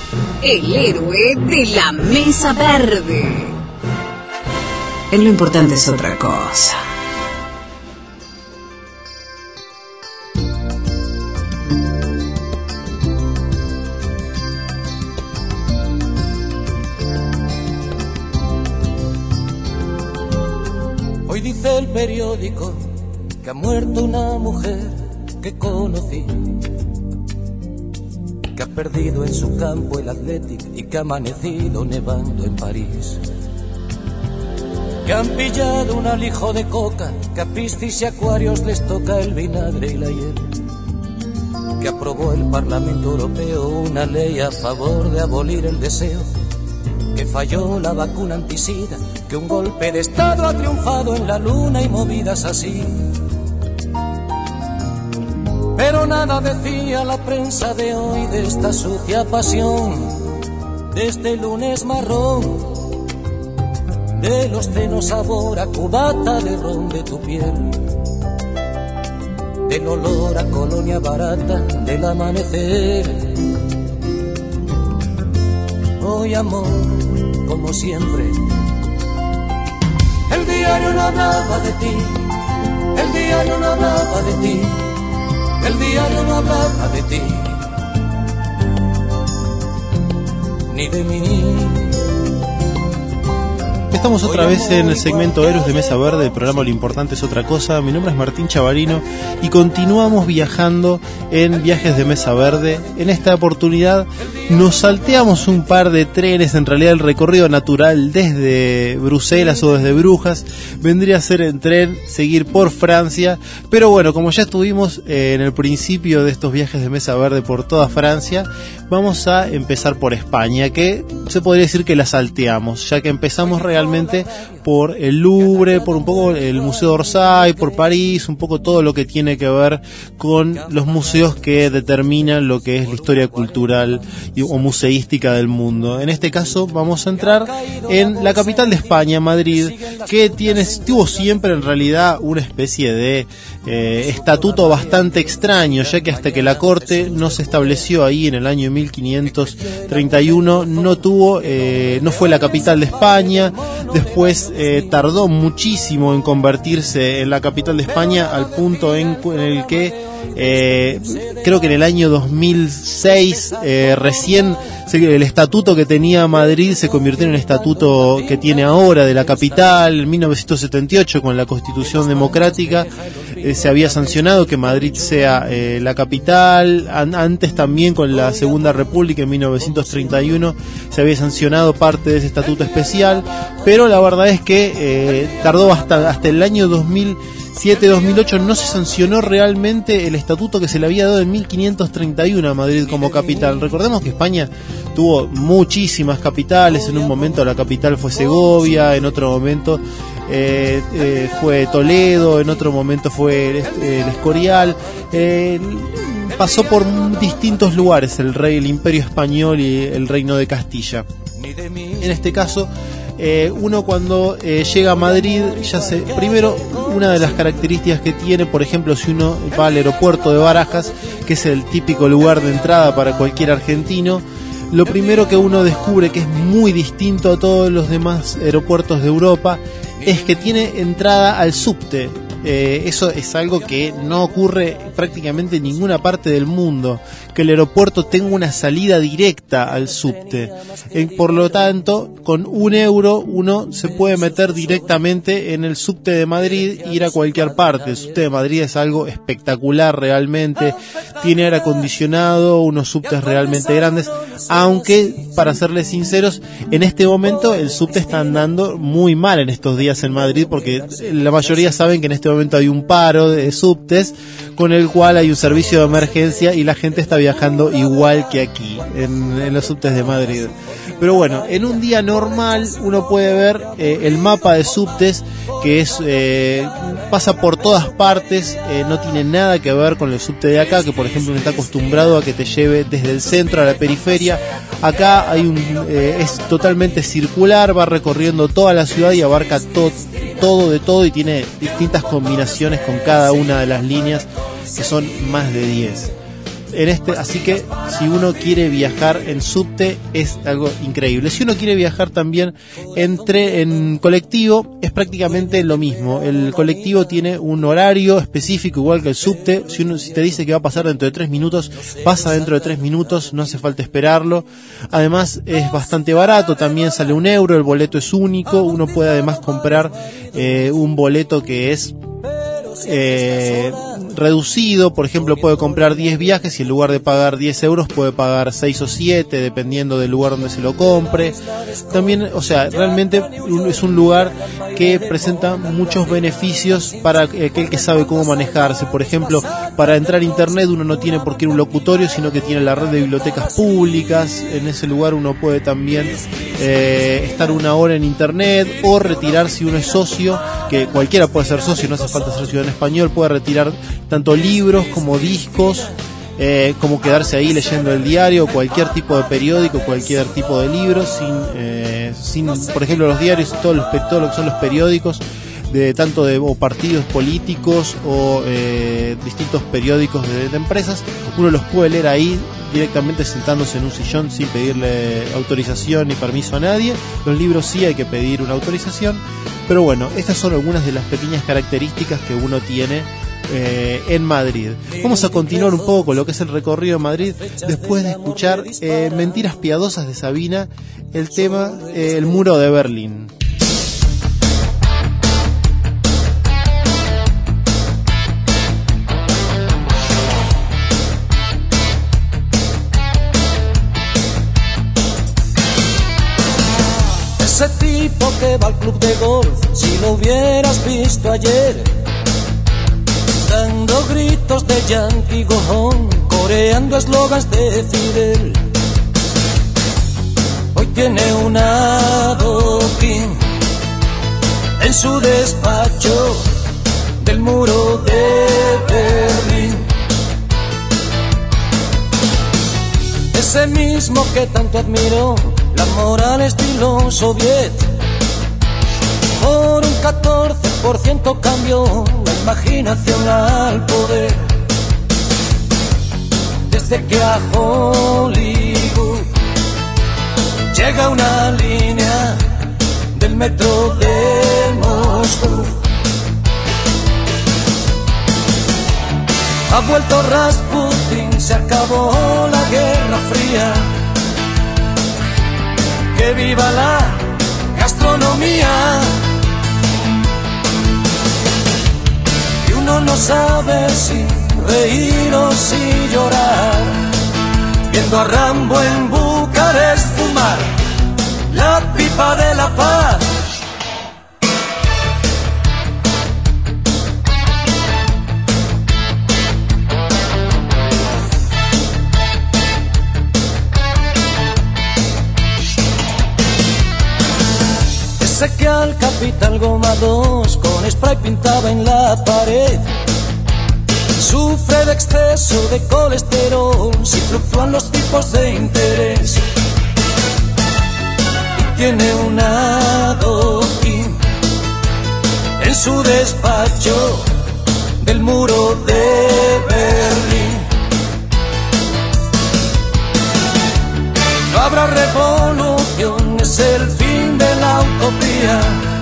El héroe de la Mesa Verde. En lo importante es otra cosa. Hoy dice el periódico que ha muerto una mujer que conocí, que ha perdido en su campo el Athletic y que ha amanecido nevando en París, que han pillado un alijo de coca, que a piscis y acuarios les toca el vinagre y la hiel, que aprobó el Parlamento Europeo una ley a favor de abolir el deseo, que falló la vacuna antisida, que un golpe de Estado ha triunfado en la luna y movidas así. Pero nada decía la prensa de hoy de esta sucia pasión, de este lunes marrón, de los cenos sabor a cubata de ron de tu piel, del olor a colonia barata del amanecer. Hoy amor, como siempre, el diario no hablaba de ti, el diario no hablaba de ti, el diario no hablaba de ti, ni de mí. Estamos otra vez en el segmento Héroes de Mesa Verde, el programa Lo Importante es Otra Cosa. Mi nombre es Martín Chavarino y continuamos viajando en Viajes de Mesa Verde. En esta oportunidad nos salteamos un par de trenes, en realidad el recorrido natural desde Bruselas o desde Brujas vendría a ser en tren, seguir por Francia, pero bueno, como ya estuvimos en el principio de estos Viajes de Mesa Verde por toda Francia, vamos a empezar por España, que se podría decir que la salteamos, ya que empezamos realmente por el Louvre, por un poco el Museo d'Orsay, por París, un poco todo lo que tiene que ver con los museos que determinan lo que es la historia cultural o museística del mundo. En este caso vamos a entrar en la capital de España, Madrid, que tuvo siempre en realidad una especie de estatuto bastante extraño, ya que hasta que la corte no se estableció ahí en el año 1531 no fue la capital de España. Después tardó muchísimo en convertirse en la capital de España, al punto en el que creo que en el año 2006 recién el estatuto que tenía Madrid se convirtió en el estatuto que tiene ahora de la capital. En 1978, con la Constitución Democrática, se había sancionado que Madrid sea la capital. Antes también, con la Segunda República en 1931, se había sancionado parte de ese estatuto especial, pero la verdad es que tardó hasta el año 2007-2008 no se sancionó realmente el estatuto que se le había dado en 1531 a Madrid como capital. Recordemos que España tuvo muchísimas capitales. En un momento la capital fue Segovia, en otro momento fue Toledo, en otro momento fue el Escorial. Pasó por distintos lugares el Imperio Español y el Reino de Castilla. En este caso, uno cuando llega a Madrid, primero, una de las características que tiene, por ejemplo, si uno va al aeropuerto de Barajas, que es el típico lugar de entrada para cualquier argentino, lo primero que uno descubre que es muy distinto a todos los demás aeropuertos de Europa es que tiene entrada al subte. Eso es algo que no ocurre prácticamente en ninguna parte del mundo, que el aeropuerto tenga una salida directa al subte. Por lo tanto, con €1 uno se puede meter directamente en el subte de Madrid e ir a cualquier parte. El subte de Madrid es algo espectacular realmente, tiene aire acondicionado, unos subtes realmente grandes, aunque, para serles sinceros, en este momento el subte está andando muy mal en estos días en Madrid, porque la mayoría saben que en este momento hay un paro de subtes, con el cual hay un servicio de emergencia y la gente está viajando igual que aquí en los subtes de Madrid. Pero bueno, en un día normal uno puede ver el mapa de subtes, que pasa por todas partes, no tiene nada que ver con el subte de acá, que por ejemplo uno está acostumbrado a que te lleve desde el centro a la periferia. Acá es totalmente circular, va recorriendo toda la ciudad y abarca todo de todo, y tiene distintas combinaciones con cada una de las líneas, que son más de 10. así que si uno quiere viajar en subte es algo increíble. Si uno quiere viajar también en colectivo, es prácticamente lo mismo. El colectivo tiene un horario específico igual que el subte. Si te dice que va a pasar dentro de 3 minutos, pasa dentro de 3 minutos, no hace falta esperarlo. Además es bastante barato, también sale €1, el boleto es único. Uno puede además comprar un boleto que es reducido, por ejemplo puede comprar 10 viajes y en lugar de pagar €10 puede pagar 6 o 7 dependiendo del lugar donde se lo compre. También, o sea, realmente es un lugar que presenta muchos beneficios para aquel que sabe cómo manejarse. Por ejemplo, para entrar a internet uno no tiene por qué ir a un locutorio, sino que tiene la red de bibliotecas públicas. En ese lugar uno puede también estar 1 hora en internet o retirar, si uno es socio, que cualquiera puede ser socio, no hace falta ser ciudadano español, puede retirar tanto libros como discos, como quedarse ahí leyendo el diario, cualquier tipo de periódico, cualquier tipo de libro, sin por ejemplo los diarios y todo lo que son los periódicos de tanto de o partidos políticos o distintos periódicos de empresas, uno los puede leer ahí directamente sentándose en un sillón sin pedirle autorización ni permiso a nadie. Los libros sí hay que pedir una autorización, pero bueno, estas son algunas de las pequeñas características que uno tiene en Madrid. Vamos a continuar un poco con lo que es el recorrido de Madrid después de escuchar Mentiras Piadosas de Sabina, el tema El Muro de Berlín. Ese tipo que va al club de golf, si lo hubieras visto ayer, dando gritos de Yankee Go Home, coreando eslogans de Fidel. Hoy tiene un adoquín en su despacho del muro de Berlín. Ese mismo que tanto admiró la moral estilo soviet, por un 14% cambió la imaginación al poder. Desde que a Hollywood llega una línea del metro de Moscú, ha vuelto Rasputin, se acabó la Guerra Fría. Que viva la gastronomía. Y uno no sabe si reír o si llorar, viendo a Rambo en Bucarest fumar la pipa de la paz. Sé que al Capital Goma 2 con spray pintaba en la pared. Sufre de exceso de colesterol si fluctúan los tipos de interés. Y tiene un adoquín en su despacho del muro de Berlín. No habrá revolución, es el fin de la utopía.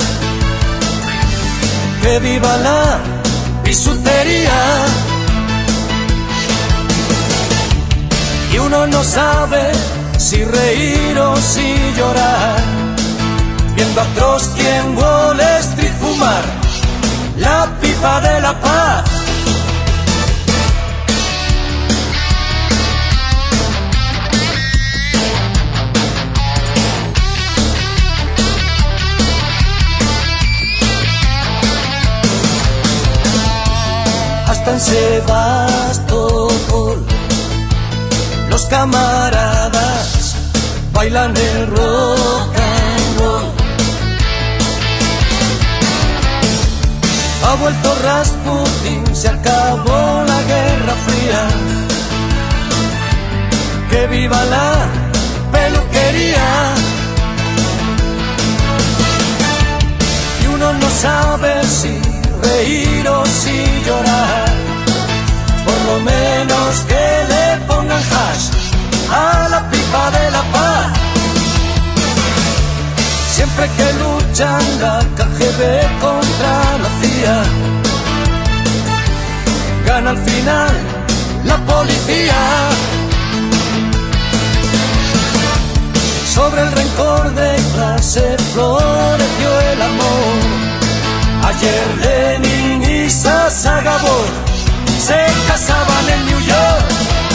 Que viva la bisutería. Y uno no sabe si reír o si llorar, viendo a Trotsky en Wall Street fumar la pipa de la paz. Hasta en Sebastopol los camaradas bailan el rock and roll. Ha vuelto Rasputin, se acabó la Guerra Fría. Que viva la peluquería. Y uno no sabe si reír o si llorar, por lo menos que le fuman hash a la pipa de la paz. Siempre que luchan la KGB contra la CIA, gana al final la policía. Sobre el rencor de clase floreció el amor. Ayer Lenin y Sasa Gabor se casaban en New York.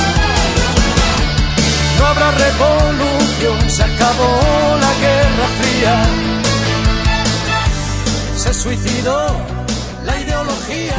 No habrá revolución, se acabó la Guerra Fría. Se suicidó la ideología.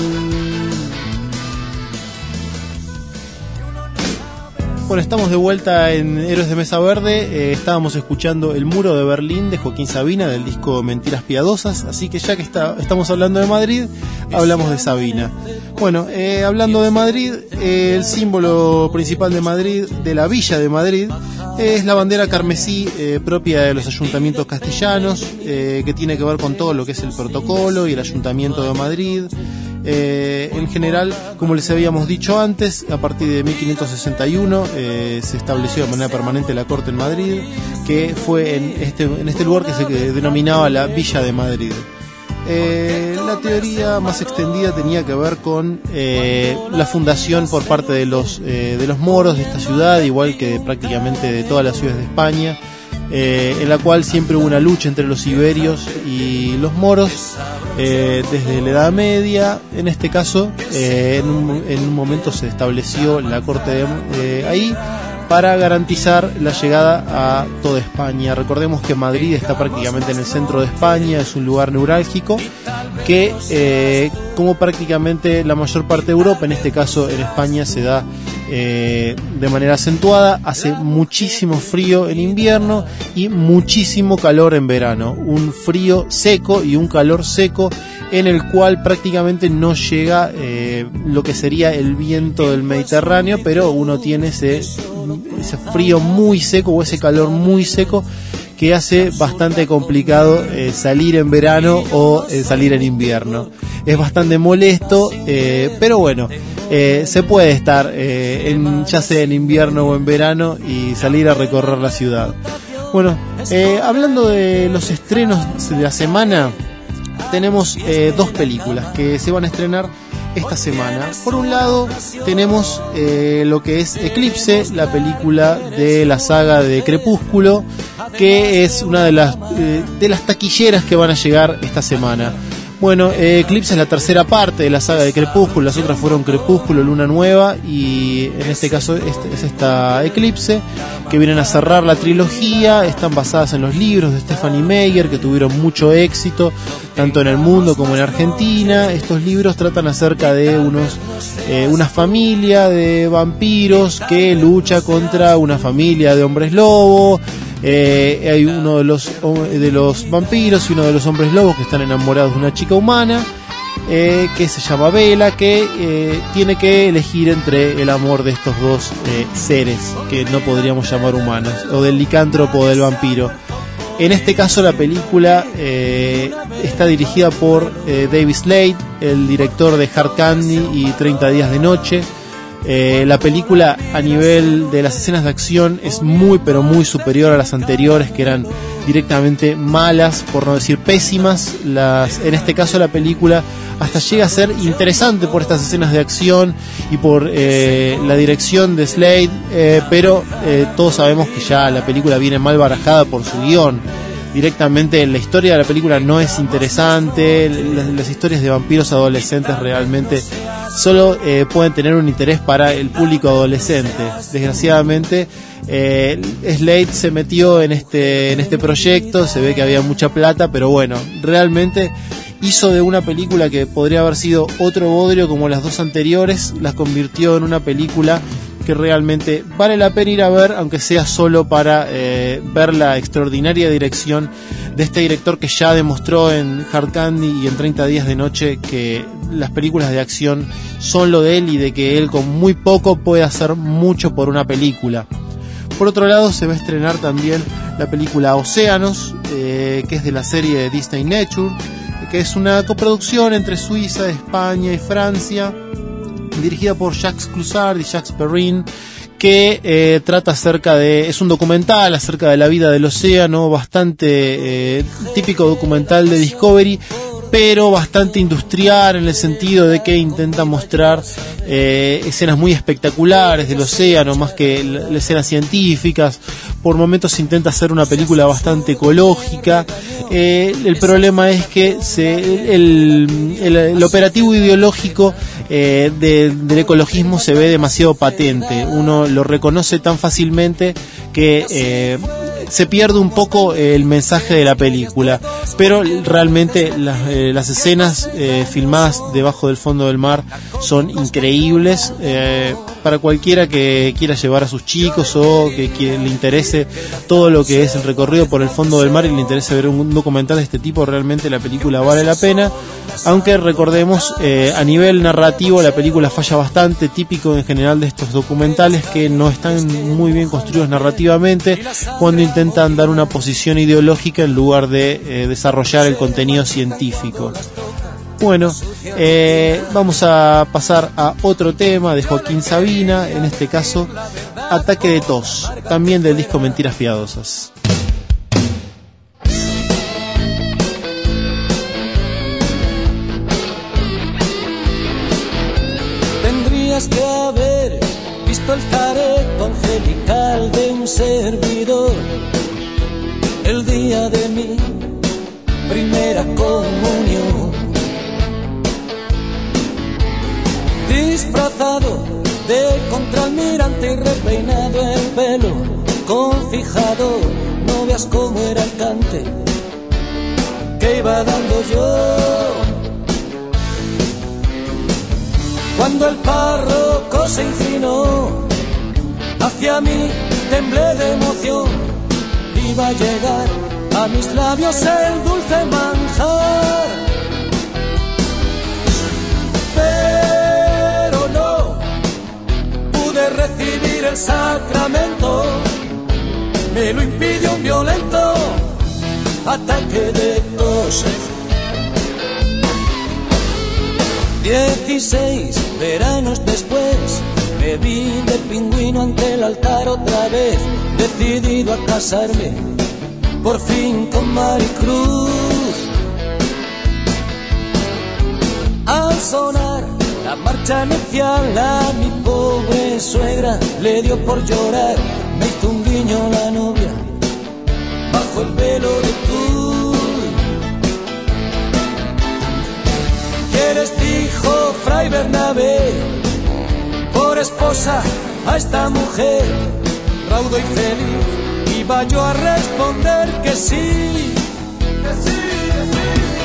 Bueno, estamos de vuelta en Héroes de Mesa Verde. Estábamos escuchando El Muro de Berlín de Joaquín Sabina del disco Mentiras Piadosas. Así que ya que estamos hablando de Madrid, hablamos de Sabina. Bueno, hablando de Madrid, el símbolo principal de Madrid, de la Villa de Madrid, es la bandera carmesí propia de los ayuntamientos castellanos, que tiene que ver con todo lo que es el protocolo y el Ayuntamiento de Madrid. En general, como les habíamos dicho antes, a partir de 1561 se estableció de manera permanente la Corte en Madrid, que fue en este lugar que se denominaba la Villa de Madrid. La teoría más extendida tenía que ver con la fundación por parte de los moros de esta ciudad, igual que prácticamente de todas las ciudades de España, en la cual siempre hubo una lucha entre los iberios y los moros desde la Edad Media. En este caso, en un momento se estableció la corte ahí para garantizar la llegada a toda España. Recordemos que Madrid está prácticamente en el centro de España, es un lugar neurálgico que, como prácticamente la mayor parte de Europa, en este caso en España, se da de manera acentuada. Hace muchísimo frío en invierno y muchísimo calor en verano. Un frío seco y un calor seco en el cual prácticamente no llega lo que sería el viento del Mediterráneo, pero uno tiene ese frío muy seco o ese calor muy seco que hace bastante complicado salir en verano o salir en invierno. Es bastante molesto, pero bueno, se puede estar ya sea en invierno o en verano y salir a recorrer la ciudad. Bueno, hablando de los estrenos de la semana, tenemos dos películas que se van a estrenar esta semana. Por un lado tenemos lo que es Eclipse, la película de la saga de Crepúsculo, que es una de las taquilleras que van a llegar esta semana. Bueno, Eclipse es la tercera parte de la saga de Crepúsculo. Las otras fueron Crepúsculo, Luna Nueva, y en este caso es esta Eclipse, que vienen a cerrar la trilogía. Están basadas en los libros de Stephanie Meyer, que tuvieron mucho éxito tanto en el mundo como en Argentina. Estos libros tratan acerca de una familia de vampiros que lucha contra una familia de hombres lobo. Hay uno de los vampiros y uno de los hombres lobos que están enamorados de una chica humana, que se llama Bella, que tiene que elegir entre el amor de estos dos seres que no podríamos llamar humanos, o del licántropo o del vampiro. En este caso la película está dirigida por David Slade, el director de Hard Candy y 30 días de noche. La película, a nivel de las escenas de acción, es muy pero muy superior a las anteriores, que eran directamente malas, por no decir pésimas. En este caso la película hasta llega a ser interesante por estas escenas de acción y por la dirección de Slade, pero todos sabemos que ya la película viene mal barajada por su guión. Directamente la historia de la película no es interesante. Las historias de vampiros adolescentes realmente solo pueden tener un interés para el público adolescente. Desgraciadamente Slade se metió en este proyecto, se ve que había mucha plata, pero bueno, realmente hizo de una película que podría haber sido otro bodrio como las dos anteriores, las convirtió en una película que realmente vale la pena ir a ver, aunque sea solo para ver la extraordinaria dirección de este director, que ya demostró en Hard Candy y en 30 días de noche que las películas de acción son lo de él y de que él con muy poco puede hacer mucho por una película. Por otro lado, se va a estrenar también la película Océanos, que es de la serie de Disney Nature, que es una coproducción entre Suiza, España y Francia, dirigida por Jacques Clusard y Jacques Perrin, que trata acerca de, es un documental acerca de la vida del océano, bastante típico documental de Discovery, pero bastante industrial en el sentido de que intenta mostrar escenas muy espectaculares del océano, más que escenas científicas. Por momentos se intenta hacer una película bastante ecológica. El problema es que el operativo ideológico del ecologismo se ve demasiado patente. Uno lo reconoce tan fácilmente que se pierde un poco el mensaje de la película, pero realmente las escenas filmadas debajo del fondo del mar son increíbles. Para cualquiera que quiera llevar a sus chicos o que le interese todo lo que es el recorrido por el fondo del mar y le interese ver un documental de este tipo, realmente la película vale la pena. Aunque recordemos, a nivel narrativo la película falla bastante, típico en general de estos documentales que no están muy bien construidos narrativamente cuando intentan dar una posición ideológica en lugar de desarrollar el contenido científico. Bueno, vamos a pasar a otro tema de Joaquín Sabina, en este caso Ataque de tos, también del disco Mentiras Piadosas. Tendrías que haber visto el careto angelical de un servidor el día de mi primera comunión. Disfrazado de contraalmirante y repeinado el pelo con fijador, no veas cómo era el cante que iba dando yo. Cuando el párroco se inclinó hacia mí, temblé de emoción. Iba a llegar a mis labios el dulce manjar, pero no pude recibir el sacramento. Me lo impidió un violento ataque de tos. 16 veranos después me vi de pingüino ante el altar otra vez, decidido a casarme por fin con Maricruz. Al sonar la marcha nupcial a mi pobre suegra le dio por llorar, me hizo un guiño la novia bajo el velo de tul. ¿Quieres, dijo Fray Bernabé, por esposa a esta mujer? Raudo y feliz iba yo a responder que sí, que sí, que sí.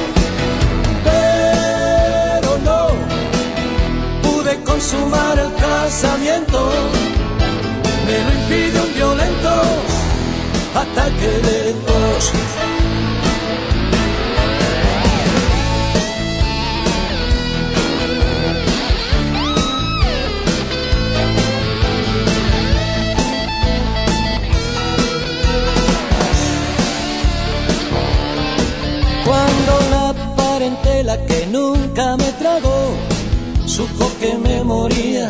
Pero no pude consumar el casamiento, me lo impidió un violento ataque de tos. Cuando la parentela que nunca me tragó supo que me moría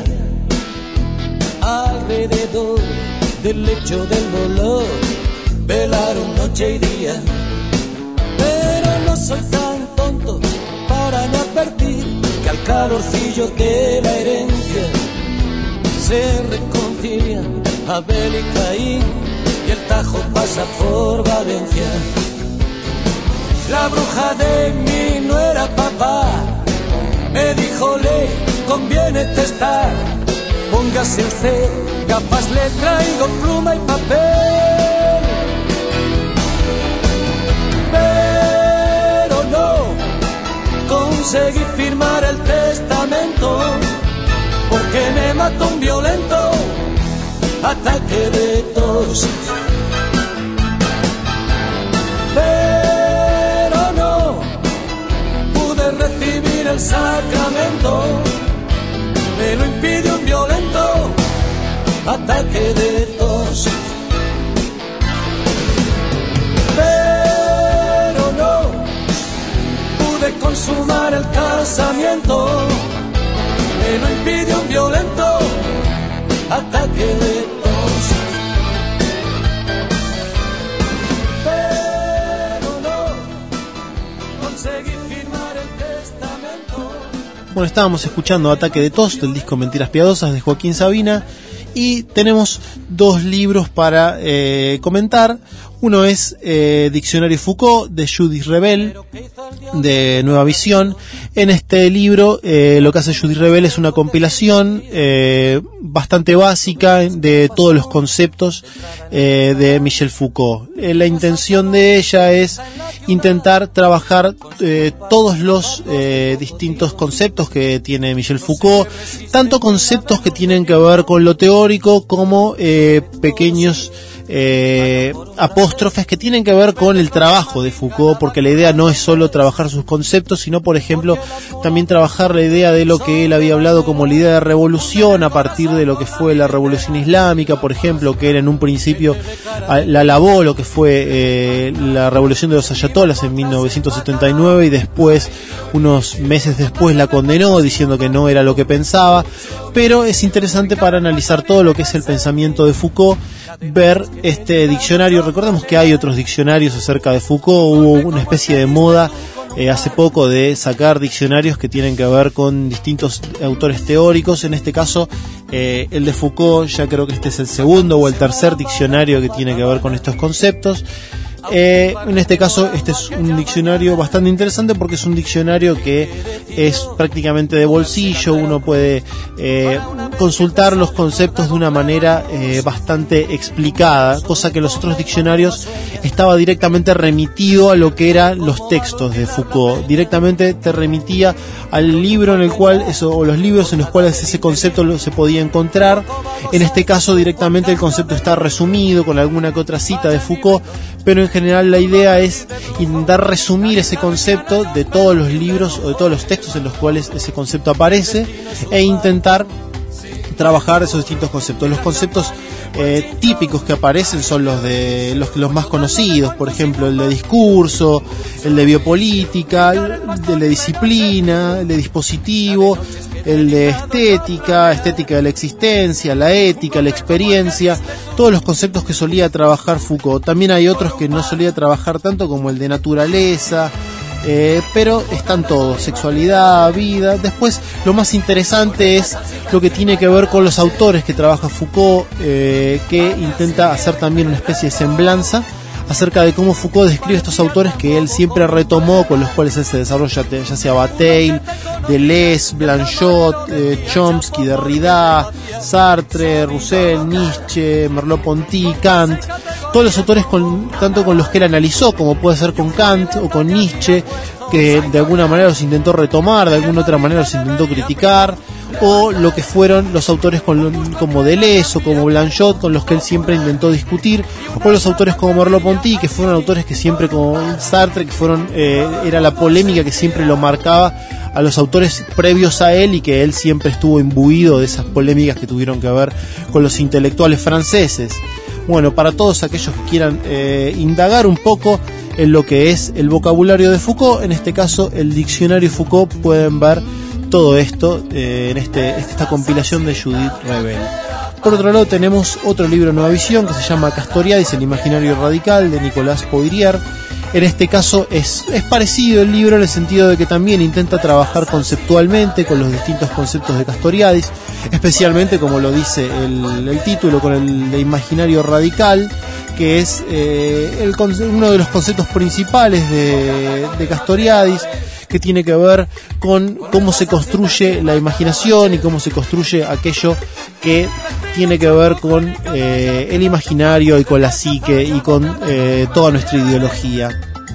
alrededor del lecho del dolor, velaron noche y día. Pero no soy tan tonto para no advertir que al calorcillo de la herencia se reconcilian Abel y Caín y el Tajo pasa por Valencia. La bruja de mi nuera papá me dijo: le conviene testar, póngase usted gafas, le traigo pluma y papel. Pero no conseguí firmar el testamento porque me mató un violento ataque de tos. Recibir el sacramento me lo impidió un violento ataque de tos. Pero no pude consumar el casamiento, me lo impidió un violento ataque de tos. Bueno, estábamos escuchando Ataque de Tos del disco Mentiras Piadosas de Joaquín Sabina y tenemos dos libros para comentar. Uno es Diccionario Foucault de Judith Rebel de Nueva Visión. En este libro lo que hace Judith Rebel es una compilación bastante básica de todos los conceptos de Michel Foucault. La intención de ella es intentar trabajar todos los distintos conceptos que tiene Michel Foucault, tanto conceptos que tienen que ver con lo teórico como pequeños apóstrofes que tienen que ver con el trabajo de Foucault, porque la idea no es solo trabajar sus conceptos, sino por ejemplo también trabajar la idea de lo que él había hablado como la idea de revolución a partir de lo que fue la revolución islámica, por ejemplo, que él en un principio la alabó lo que fue la revolución de los ayatolás en 1979 y después, unos meses después, la condenó diciendo que no era lo que pensaba. Pero es interesante para analizar todo lo que es el pensamiento de Foucault, ver este diccionario. Recordemos que hay otros diccionarios acerca de Foucault, hubo una especie de moda hace poco de sacar diccionarios que tienen que ver con distintos autores teóricos. En este caso el de Foucault, ya creo que este es el segundo o el tercer diccionario que tiene que ver con estos conceptos. En este caso este es un diccionario bastante interesante porque es un diccionario que es prácticamente de bolsillo. Uno puede consultar los conceptos de una manera bastante explicada, cosa que en los otros diccionarios estaba directamente remitido a lo que eran los textos de Foucault, directamente te remitía al libro en el cual o los libros en los cuales ese concepto se podía encontrar. En este caso directamente el concepto está resumido con alguna que otra cita de Foucault, pero en general la idea es intentar resumir ese concepto de todos los libros o de todos los textos en los cuales ese concepto aparece e intentar trabajar esos distintos conceptos. Los conceptos típicos que aparecen son los más conocidos, por ejemplo el de discurso, el de biopolítica, el de disciplina, el de dispositivo, el de estética de la existencia, la ética, la experiencia, todos los conceptos que solía trabajar Foucault. También hay otros que no solía trabajar tanto, como el de naturaleza, pero están todos, sexualidad, vida. Después lo más interesante es lo que tiene que ver con los autores que trabaja Foucault, que intenta hacer también una especie de semblanza acerca de cómo Foucault describe estos autores que él siempre retomó, con los cuales él se desarrolla, ya sea Bataille, Deleuze, Blanchot, Chomsky, Derrida, Sartre, Roussel, Nietzsche, Merleau-Ponty, Kant, todos los autores tanto con los que él analizó, como puede ser con Kant o con Nietzsche, que de alguna manera los intentó retomar, de alguna otra manera los intentó criticar, o lo que fueron los autores como Deleuze o como Blanchot, con los que él siempre intentó discutir, o los autores como Merleau-Ponty, que fueron autores que siempre, como Sartre, que fueron era la polémica que siempre lo marcaba a los autores previos a él, y que él siempre estuvo imbuido de esas polémicas que tuvieron que ver con los intelectuales franceses. Bueno, para todos aquellos que quieran indagar un poco en lo que es el vocabulario de Foucault, en este caso el diccionario Foucault, pueden ver todo esto en esta compilación de Judith Rebel. Por otro lado tenemos otro libro Nueva Visión que se llama Castoriadis, el imaginario radical, de Nicolas Poirier. En este caso es parecido el libro en el sentido de que también intenta trabajar conceptualmente con los distintos conceptos de Castoriadis, especialmente, como lo dice el título, con el de imaginario radical, que es uno de los conceptos principales de Castoriadis, que tiene que ver con cómo se construye la imaginación y cómo se construye aquello que tiene que ver con el imaginario y con la psique y con toda nuestra ideología.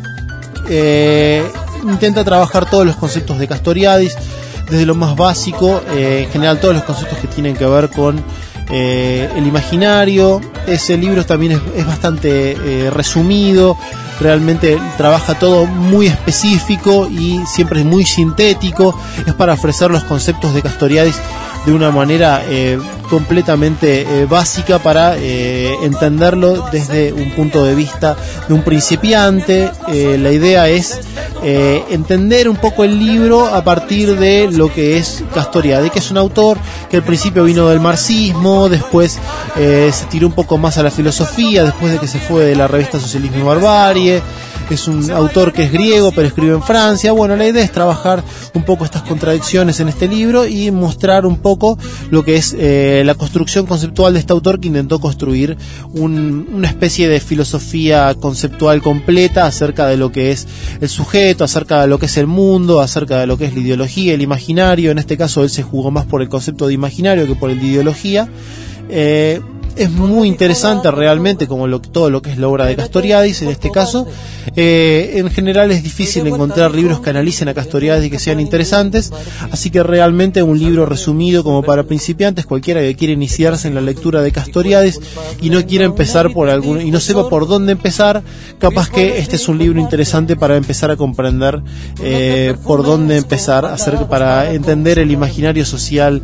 Intenta trabajar todos los conceptos de Castoriadis, desde lo más básico, en general todos los conceptos que tienen que ver con el imaginario. Ese libro también es bastante resumido, realmente trabaja todo muy específico y siempre es muy sintético. Es para ofrecer los conceptos de Castoriadis de una manera completamente básica, para entenderlo desde un punto de vista de un principiante. La idea es entender un poco el libro a partir de lo que es Castoriadis, que es un autor que al principio vino del marxismo, después se tiró un poco más a la filosofía, después de que se fue de la revista Socialismo y Barbarie. es un autor que es griego pero escribe en Francia. Bueno, la idea es trabajar un poco estas contradicciones en este libro y mostrar un poco lo que es la construcción conceptual de este autor, que intentó construir una especie de filosofía conceptual completa acerca de lo que es el sujeto, acerca de lo que es el mundo, acerca de lo que es la ideología, el imaginario. En este caso él se jugó más por el concepto de imaginario que por el de ideología. Es muy interesante realmente, como todo lo que es la obra de Castoriadis en este caso. En general es difícil encontrar libros que analicen a Castoriadis y que sean interesantes, así que realmente un libro resumido como para principiantes, cualquiera que quiera iniciarse en la lectura de Castoriadis y no quiera empezar por alguno y no sepa por dónde empezar, capaz que este es un libro interesante para empezar a comprender por dónde empezar para entender el imaginario social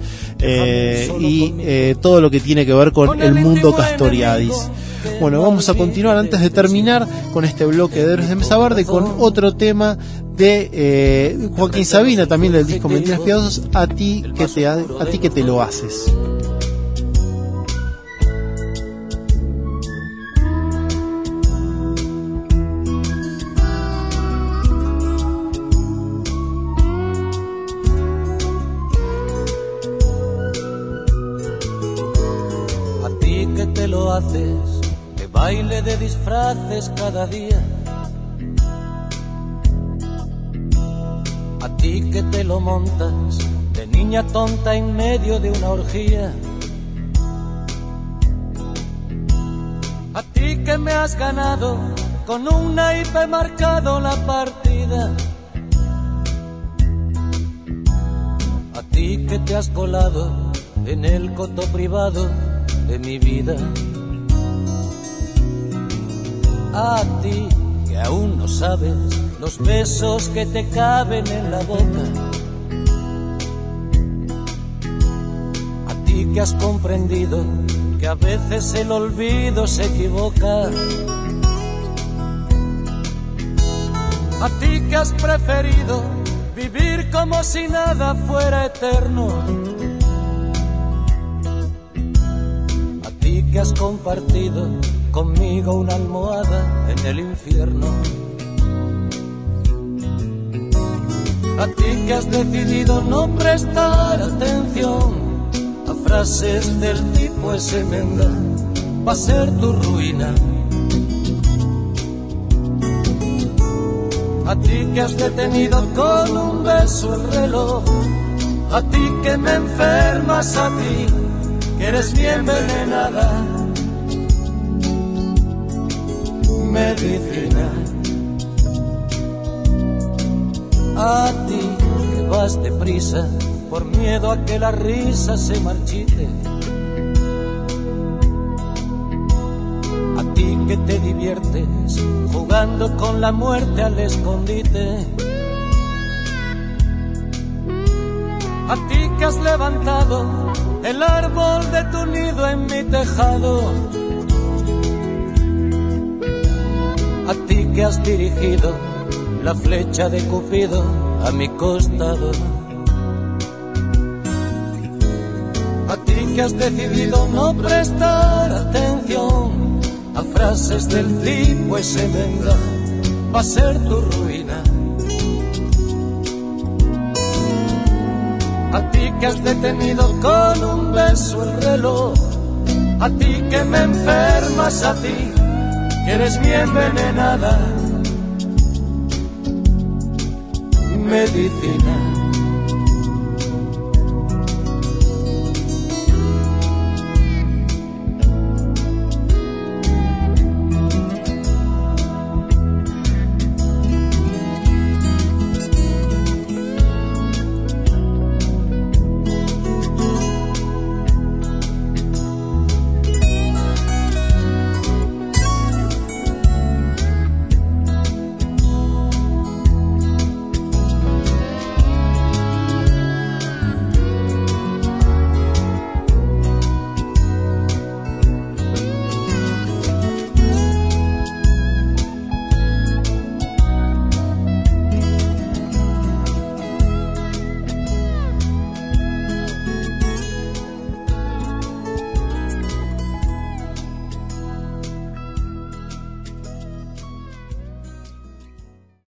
y todo lo que tiene que ver con el mundo Castoriadis. Bueno, vamos a continuar antes de terminar con este bloque de Héroes de Mesa Verde con otro tema de Joaquín Sabina, también del disco Mentiras Piadosas, a ti que te lo haces. De baile de disfraces cada día, a ti que te lo montas de niña tonta en medio de una orgía, a ti que me has ganado con un naipe marcado la partida, a ti que te has colado en el coto privado de mi vida, a ti que aún no sabes los besos que te caben en la boca, a ti que has comprendido que a veces el olvido se equivoca, a ti que has preferido vivir como si nada fuera eterno, a ti que has compartido conmigo una almohada en el infierno, a ti que has decidido no prestar atención a frases del tipo ese menda, va a ser tu ruina, a ti que has detenido con un beso el reloj, a ti que me enfermas, a ti que eres mi envenenada medicina, a ti que vas deprisa por miedo a que la risa se marchite, a ti que te diviertes jugando con la muerte al escondite, a ti que has levantado el árbol de tu nido en mi tejado, a ti que has dirigido la flecha de Cupido a mi costado, a ti que has decidido no prestar atención a frases del tipo ese venga, va a ser tu ruina, a ti que has detenido con un beso el reloj, a ti que me enfermas, a ti que eres mi envenenada medicina.